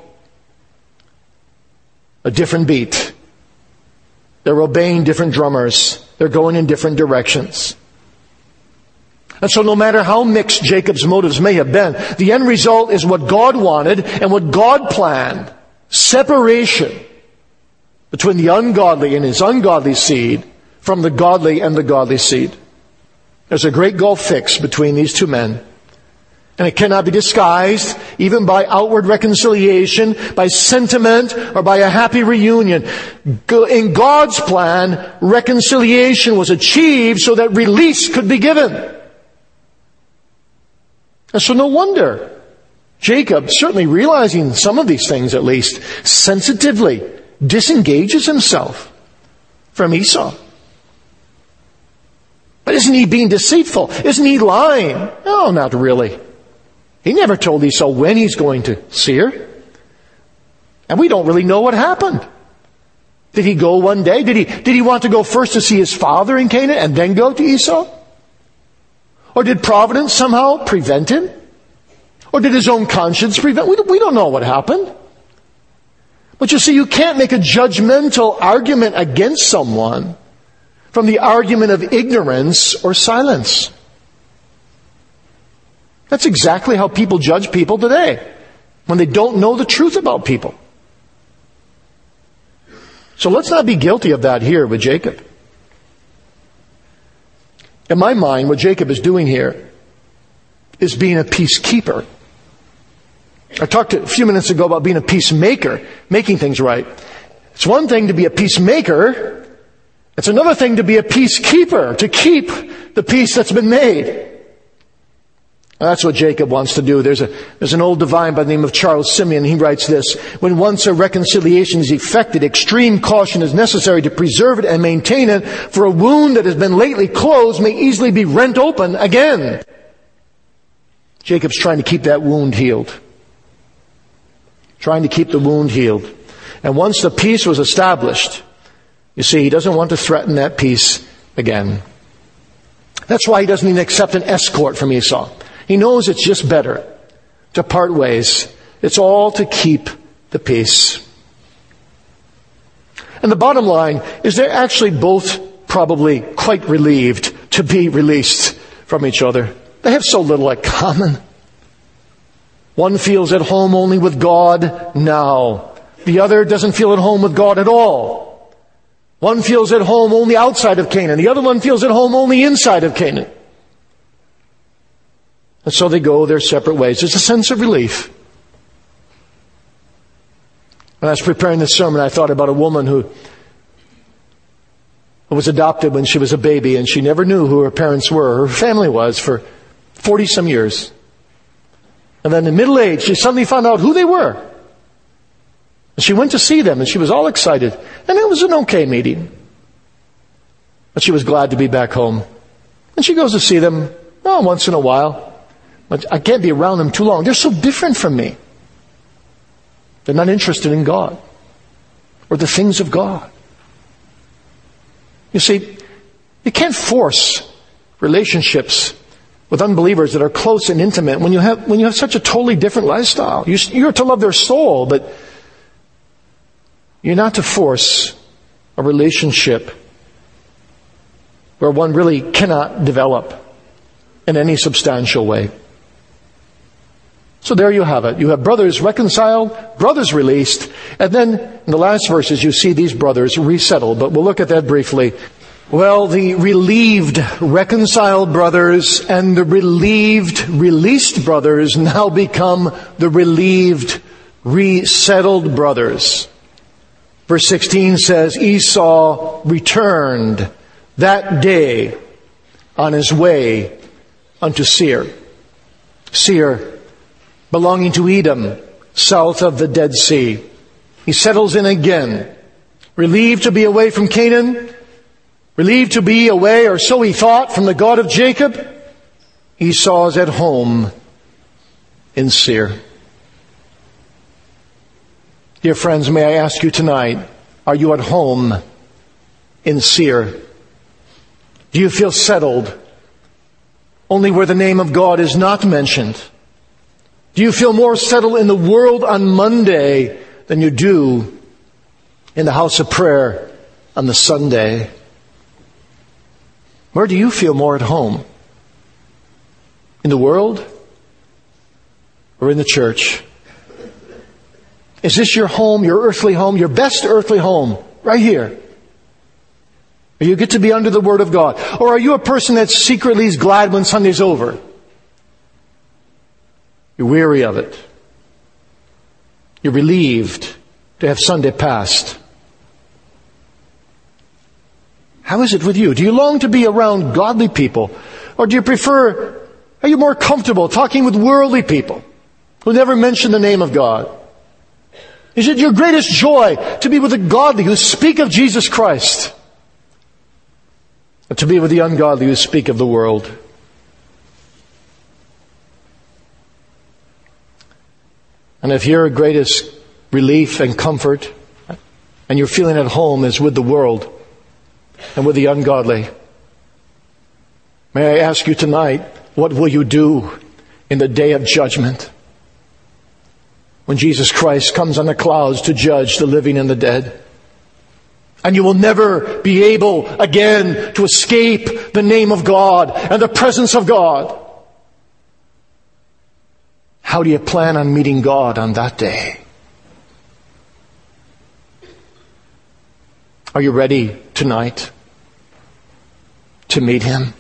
a different beat. They're obeying different drummers. They're going in different directions. And so no matter how mixed Jacob's motives may have been, the end result is what God wanted and what God planned. Separation between the ungodly and his ungodly seed from the godly and the godly seed. There's a great gulf fixed between these two men. And it cannot be disguised, even by outward reconciliation, by sentiment, or by a happy reunion. In God's plan, reconciliation was achieved so that release could be given. And so no wonder Jacob, certainly realizing some of these things at least, sensitively disengages himself from Esau. But isn't he being deceitful? Isn't he lying? No, not really. He never told Esau when he's going to Seir. And we don't really know what happened. Did he go one day? Did he, did he want to go first to see his father in Canaan and then go to Esau? Or did providence somehow prevent him? Or did his own conscience prevent? We, we don't know what happened. But you see, you can't make a judgmental argument against someone from the argument of ignorance or silence. That's exactly how people judge people today, when they don't know the truth about people. So let's not be guilty of that here with Jacob. In my mind, what Jacob is doing here is being a peacekeeper. I talked a few minutes ago about being a peacemaker, making things right. It's one thing to be a peacemaker. It's another thing to be a peacekeeper, to keep the peace that's been made. That's what Jacob wants to do. There's a, there's an old divine by the name of Charles Simeon. He writes this: when once a reconciliation is effected, extreme caution is necessary to preserve it and maintain it, for a wound that has been lately closed may easily be rent open again. Jacob's trying to keep that wound healed. Trying to keep the wound healed. And once the peace was established, you see, he doesn't want to threaten that peace again. That's why he doesn't even accept an escort from Esau. He knows it's just better to part ways It's all to keep the peace. And the bottom line is they're actually both probably quite relieved to be released from each other. They have so little in common. One feels at home only with God now. The other doesn't feel at home with God at all. One feels at home only outside of Canaan. The other one feels at home only inside of Canaan. And so they go their separate ways. There's a sense of relief. When I was preparing this sermon, I thought about a woman who was adopted when she was a baby, and she never knew who her parents were, her family was, for forty-some years. And then in middle age, she suddenly found out who they were. And she went to see them, and she was all excited. And it was an okay meeting. But she was glad to be back home. And she goes to see them, oh, once in a while. But I can't be around them too long. They're so different from me. They're not interested in God or the things of God. You see, you can't force relationships with unbelievers that are close and intimate when you have when you have such a totally different lifestyle. You, you're to love their soul, but you're not to force a relationship where one really cannot develop in any substantial way. So there you have it. You have brothers reconciled, brothers released, and then in the last verses you see these brothers resettled, but we'll look at that briefly. Well, the relieved, reconciled brothers and the relieved, released brothers now become the relieved, resettled brothers. Verse sixteen says, Esau returned that day on his way unto Seir. Seir, belonging to Edom, south of the Dead Sea. He settles in again, relieved to be away from Canaan, relieved to be away, or so he thought, from the God of Jacob. Esau is at home in Seir. Dear friends, may I ask you tonight, are you at home in Seir? Do you feel settled only where the name of God is not mentioned? Do you feel more settled in the world on Monday than you do in the house of prayer on the Sunday? Where do you feel more at home? In the world or in the church? Is this your home, your earthly home, your best earthly home, right here? Or you get to be under the Word of God? Or are you a person that secretly is glad when Sunday's over? You're weary of it. You're relieved to have Sunday passed. How is it with you? Do you long to be around godly people? Or do you prefer, are you more comfortable talking with worldly people who never mention the name of God? Is it your greatest joy to be with the godly who speak of Jesus Christ, or to be with the ungodly who speak of the world? And if your greatest relief and comfort and your feeling at home is with the world and with the ungodly, may I ask you tonight, what will you do in the day of judgment when Jesus Christ comes on the clouds to judge the living and the dead? And you will never be able again to escape the name of God and the presence of God. How do you plan on meeting God on that day? Are you ready tonight to meet Him?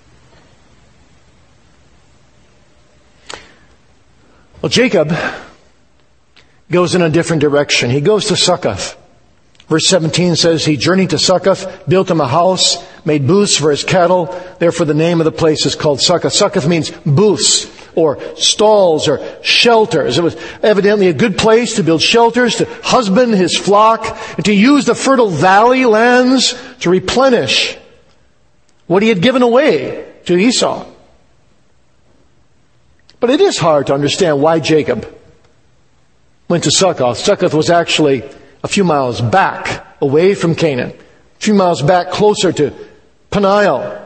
Well, Jacob goes in a different direction. He goes to Succoth. Verse seventeen says he journeyed to Succoth, built him a house, made booths for his cattle. Therefore the name of the place is called Succoth. Succoth means booths or stalls or shelters. It was evidently a good place to build shelters, to husband his flock, and to use the fertile valley lands to replenish what he had given away to Esau. But it is hard to understand why Jacob went to Succoth. Succoth was actually a few miles back, away from Canaan. A few miles back, closer to Peniel.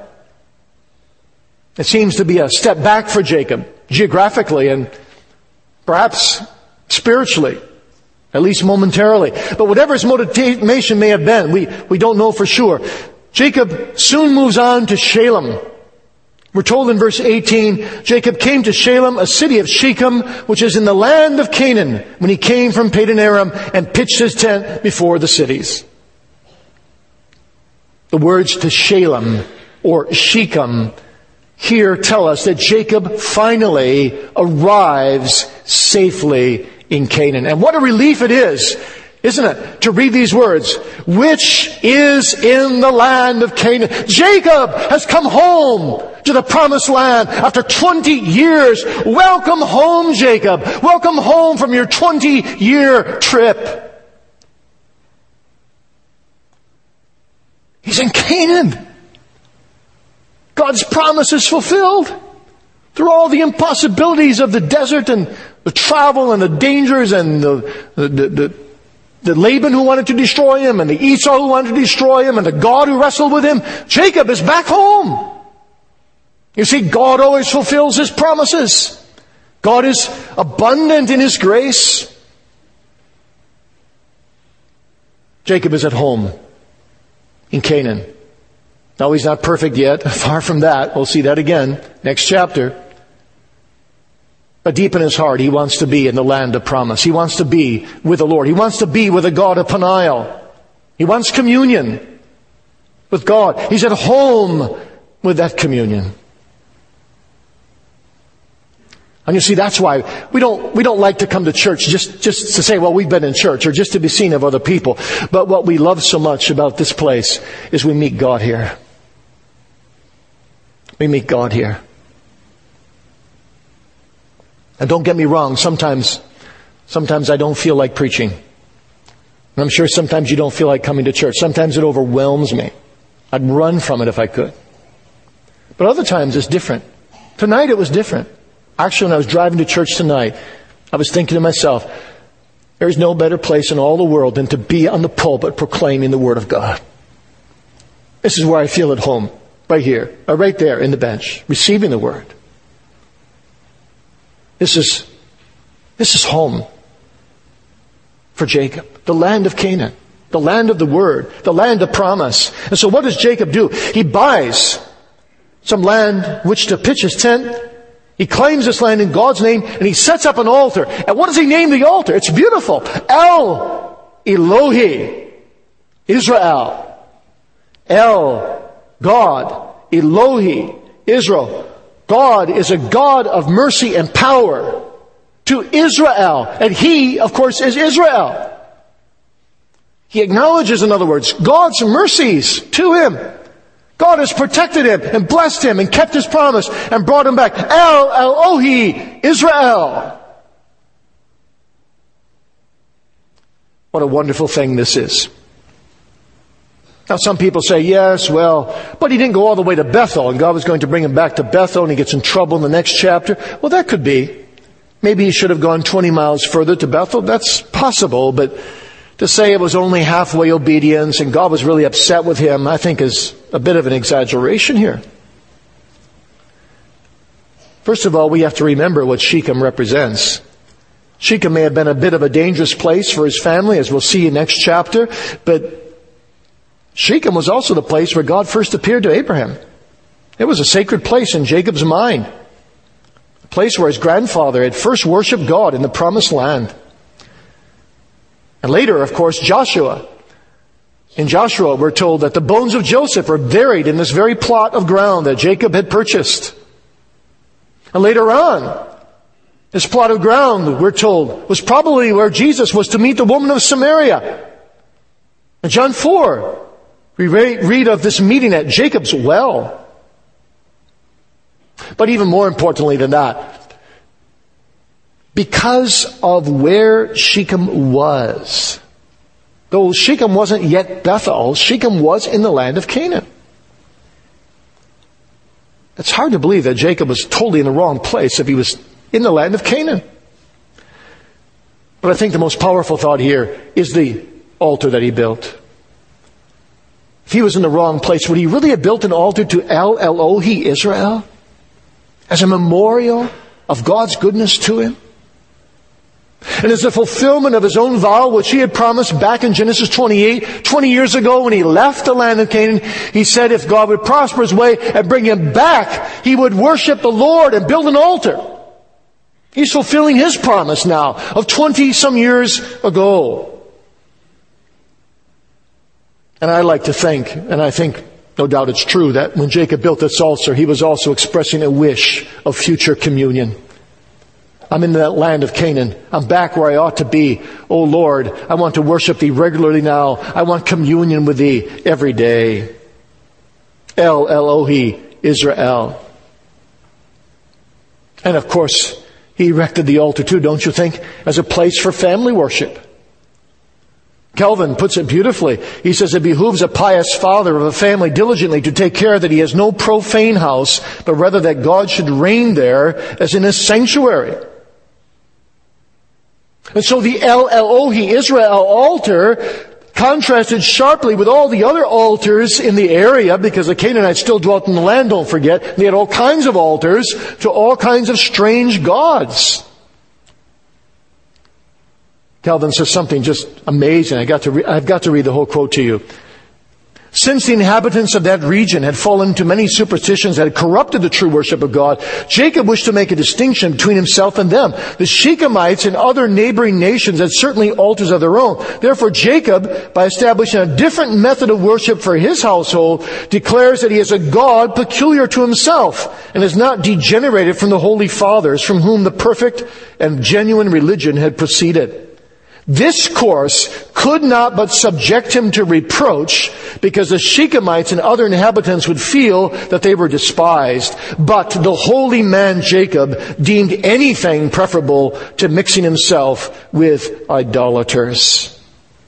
It seems to be a step back for Jacob, geographically, and perhaps spiritually, at least momentarily. But whatever his motivation may have been, we, we don't know for sure. Jacob soon moves on to Shalem. We're told in verse eighteen, Jacob came to Shalem, a city of Shechem, which is in the land of Canaan, when he came from Padan Aram and pitched his tent before the cities. The words to Shalem or Shechem here tell us that Jacob finally arrives safely in Canaan. And what a relief it is, isn't it, to read these words, which is in the land of Canaan. Jacob has come home to the promised land after twenty years. Welcome home, Jacob. Welcome home from your twenty-year trip. He's in Canaan. God's promise is fulfilled. Through all the impossibilities of the desert and the travel and the dangers and the, the, the, the, the Laban who wanted to destroy him and the Esau who wanted to destroy him and the God who wrestled with him, Jacob is back home. You see, God always fulfills His promises. God is abundant in His grace. Jacob is at home in Canaan. Now, he's not perfect yet. Far from that. We'll see that again next chapter. But deep in his heart, he wants to be in the land of promise. He wants to be with the Lord. He wants to be with the God of Peniel. He wants communion with God. He's at home with that communion. And you see, that's why we don't, we don't like to come to church just, just to say, well, we've been in church, or just to be seen of other people. But what we love so much about this place is we meet God here. We meet God here. And don't get me wrong, sometimes, sometimes I don't feel like preaching. And I'm sure sometimes you don't feel like coming to church. Sometimes it overwhelms me. I'd run from it if I could. But other times it's different. Tonight it was different. Actually, when I was driving to church tonight, I was thinking to myself, there is no better place in all the world than to be on the pulpit proclaiming the Word of God. This is where I feel at home, right here, or right there in the bench, receiving the Word. This is, this is home for Jacob, the land of Canaan, the land of the Word, the land of promise. And so what does Jacob do? He buys some land which to pitch his tent. He claims this land in God's name, and he sets up an altar. And what does he name the altar? It's beautiful. El Elohi Israel. El, God. Elohi, Israel. God is a God of mercy and power to Israel. And He, of course, is Israel. He acknowledges, in other words, God's mercies to him. God has protected him and blessed him and kept His promise and brought him back. El Elohi Israel. What a wonderful thing this is. Now some people say, yes, well, but he didn't go all the way to Bethel and God was going to bring him back to Bethel and he gets in trouble in the next chapter. Well, that could be. Maybe he should have gone twenty miles further to Bethel. That's possible, but to say it was only halfway obedience and God was really upset with him, I think is a bit of an exaggeration here. First of all, we have to remember what Shechem represents. Shechem may have been a bit of a dangerous place for his family, as we'll see in next chapter, but Shechem was also the place where God first appeared to Abraham. It was a sacred place in Jacob's mind. A place where his grandfather had first worshipped God in the promised land. And later, of course, Joshua. In Joshua, we're told that the bones of Joseph are buried in this very plot of ground that Jacob had purchased. And later on, this plot of ground, we're told, was probably where Jesus was to meet the woman of Samaria. In John four, we read of this meeting at Jacob's well. But even more importantly than that, because of where Shechem was, though Shechem wasn't yet Bethel, Shechem was in the land of Canaan. It's hard to believe that Jacob was totally in the wrong place if he was in the land of Canaan. But I think the most powerful thought here is the altar that he built. If he was in the wrong place, would he really have built an altar to El Elohi Israel as a memorial of God's goodness to him? And as a fulfillment of his own vow, which he had promised back in Genesis twenty-eight, twenty years ago when he left the land of Canaan, he said if God would prosper his way and bring him back, he would worship the Lord and build an altar. He's fulfilling his promise now of twenty some years ago. And I like to think, and I think no doubt it's true, that when Jacob built this altar, he was also expressing a wish of future communion. I'm in that land of Canaan. I'm back where I ought to be. Oh Lord, I want to worship Thee regularly now. I want communion with Thee every day. El Elohi Israel. And of course, he erected the altar too, don't you think, as a place for family worship. Calvin puts it beautifully. He says it behooves a pious father of a family diligently to take care that he has no profane house, but rather that God should reign there as in His sanctuary. And so the El Elohi Israel altar contrasted sharply with all the other altars in the area, because the Canaanites still dwelt in the land, don't forget. They had all kinds of altars to all kinds of strange gods. Calvin says something just amazing. I got to re- I've got to read the whole quote to you. Since the inhabitants of that region had fallen into many superstitions that had corrupted the true worship of God, Jacob wished to make a distinction between himself and them. The Shechemites and other neighboring nations had certainly altars of their own. Therefore, Jacob, by establishing a different method of worship for his household, declares that he is a God peculiar to himself and is not degenerated from the holy fathers from whom the perfect and genuine religion had proceeded. This course could not but subject him to reproach, because the Shechemites and other inhabitants would feel that they were despised. But the holy man Jacob deemed anything preferable to mixing himself with idolaters.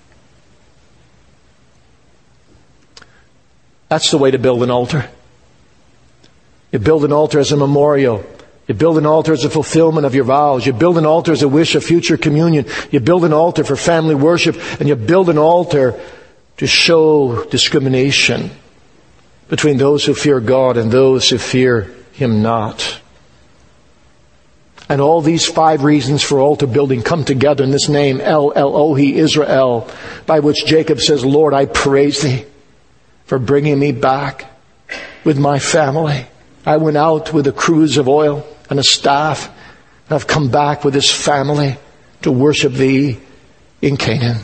That's the way to build an altar. You build an altar as a memorial. You build an altar as a fulfillment of your vows. You build an altar as a wish of future communion. You build an altar for family worship. And you build an altar to show discrimination between those who fear God and those who fear Him not. And all these five reasons for altar building come together in this name, El Elohi Israel, by which Jacob says, Lord, I praise Thee for bringing me back with my family. I went out with a cruse of oil and a staff, and I've come back with this family to worship Thee in Canaan.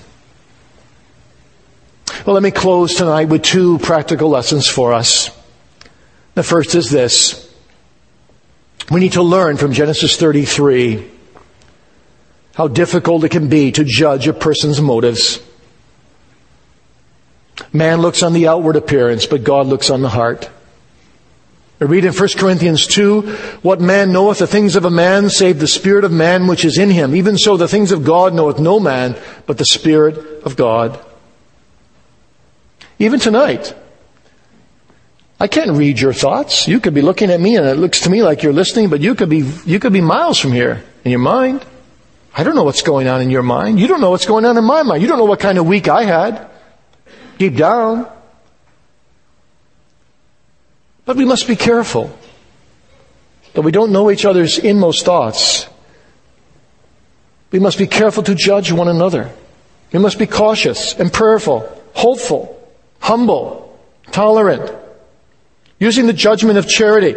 Well, let me close tonight with two practical lessons for us. The first is this. We need to learn from Genesis thirty-three how difficult it can be to judge a person's motives. Man looks on the outward appearance, but God looks on the heart. We read in First Corinthians two, what man knoweth the things of a man, save the spirit of man which is in him? Even so the things of God knoweth no man, but the Spirit of God. Even tonight, I can't read your thoughts. You could be looking at me and it looks to me like you're listening, but you could be, you could be miles from here in your mind. I don't know what's going on in your mind. You don't know what's going on in my mind. You don't know what kind of week I had deep down. But we must be careful that we don't know each other's inmost thoughts. We must be careful to judge one another. We must be cautious and prayerful, hopeful, humble, tolerant, using the judgment of charity.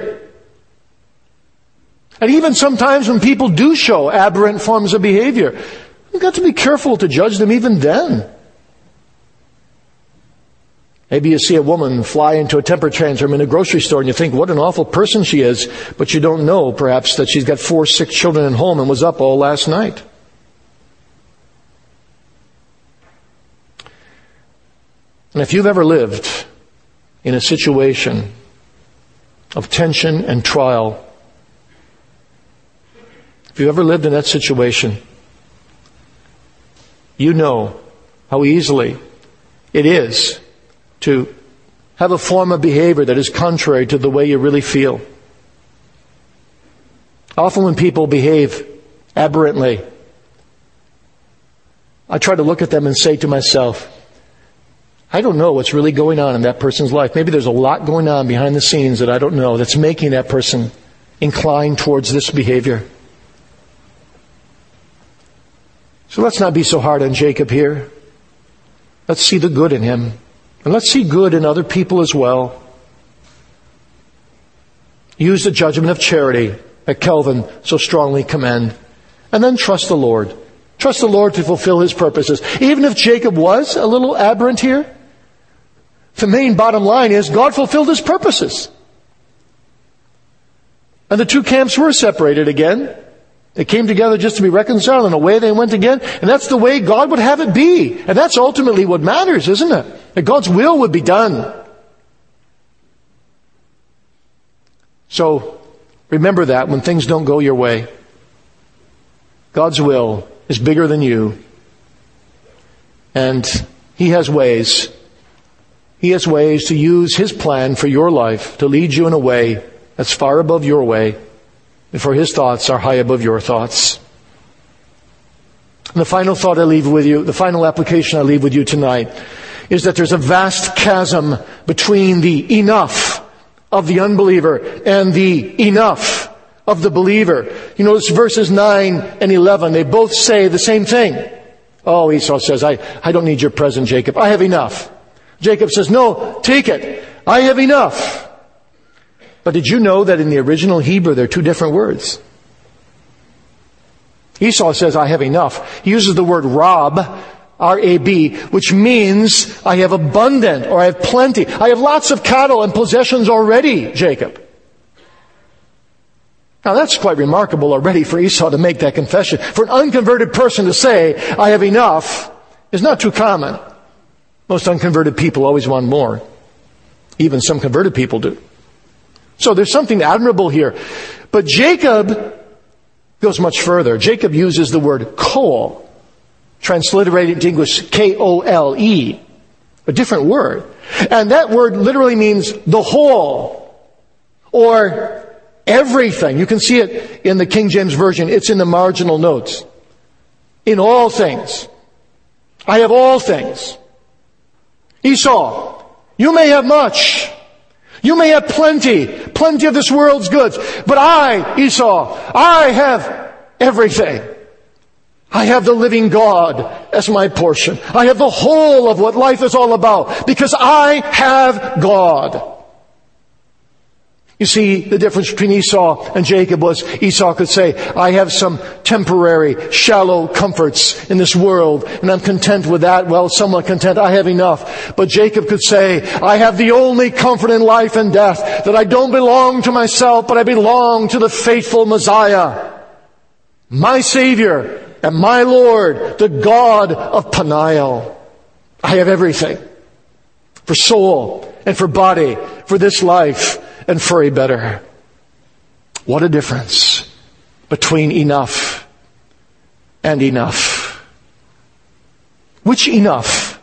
And even sometimes when people do show aberrant forms of behavior, we've got to be careful to judge them even then. Maybe you see a woman fly into a temper tantrum in a grocery store and you think, what an awful person she is. But you don't know, perhaps, that she's got four sick children at home and was up all last night. And if you've ever lived in a situation of tension and trial, if you've ever lived in that situation, you know how easily it is to have a form of behavior that is contrary to the way you really feel. Often when people behave aberrantly, I try to look at them and say to myself, I don't know what's really going on in that person's life. Maybe there's a lot going on behind the scenes that I don't know that's making that person inclined towards this behavior. So let's not be so hard on Jacob here. Let's see the good in him. And let's see good in other people as well. Use the judgment of charity that Calvin so strongly commend. And then trust the Lord. Trust the Lord to fulfill His purposes. Even if Jacob was a little aberrant here, the main bottom line is God fulfilled His purposes. And the two camps were separated again. They came together just to be reconciled, and away they went again. And that's the way God would have it be. And that's ultimately what matters, isn't it? That God's will would be done. So, remember that when things don't go your way. God's will is bigger than you. And He has ways. He has ways to use His plan for your life to lead you in a way that's far above your way, and for His thoughts are high above your thoughts. And the final thought I leave with you, the final application I leave with you tonight, is that there's a vast chasm between the enough of the unbeliever and the enough of the believer. You notice verses nine and eleven, they both say the same thing. Oh, Esau says, I, I don't need your present, Jacob. I have enough. Jacob says, no, take it. I have enough. But did you know that in the original Hebrew there are two different words? Esau says, I have enough. He uses the word rab, R A B, which means I have abundant, or I have plenty. I have lots of cattle and possessions already, Jacob. Now that's quite remarkable already for Esau to make that confession. For an unconverted person to say, I have enough, is not too common. Most unconverted people always want more. Even some converted people do. So there's something admirable here. But Jacob goes much further. Jacob uses the word kol, transliterated into English K O L E, a different word. And that word literally means the whole, or everything. You can see it in the King James Version. It's in the marginal notes. In all things. I have all things. Esau, you may have much. You may have plenty, plenty of this world's goods. But I, Esau, I have everything. I have the living God as my portion. I have the whole of what life is all about because I have God. You see, the difference between Esau and Jacob was Esau could say, I have some temporary, shallow comforts in this world, and I'm content with that. Well, somewhat content. I have enough. But Jacob could say, I have the only comfort in life and death, that I don't belong to myself, but I belong to the faithful Messiah, my Savior and my Lord, the God of Peniel. I have everything for soul and for body, for this life and for a better. What a difference between enough and enough. Which enough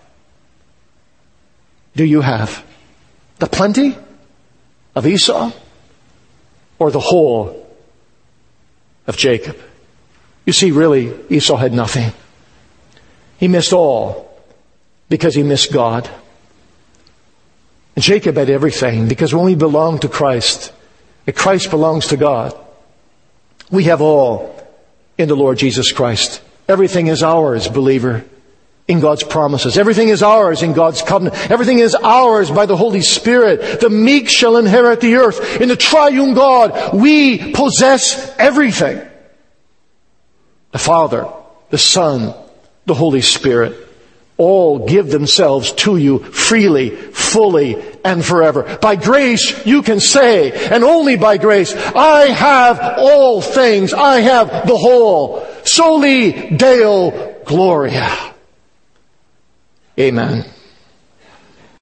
do you have? The plenty of Esau or the whole of Jacob? You see, really, Esau had nothing. He missed all because he missed God. And Jacob had everything, because when we belong to Christ, and Christ belongs to God, we have all in the Lord Jesus Christ. Everything is ours, believer, in God's promises. Everything is ours in God's covenant. Everything is ours by the Holy Spirit. The meek shall inherit the earth. In the triune God, we possess everything. The Father, the Son, the Holy Spirit, all give themselves to you freely, fully, and forever. By grace, you can say, and only by grace, I have all things. I have the whole. Soli Deo Gloria. Amen.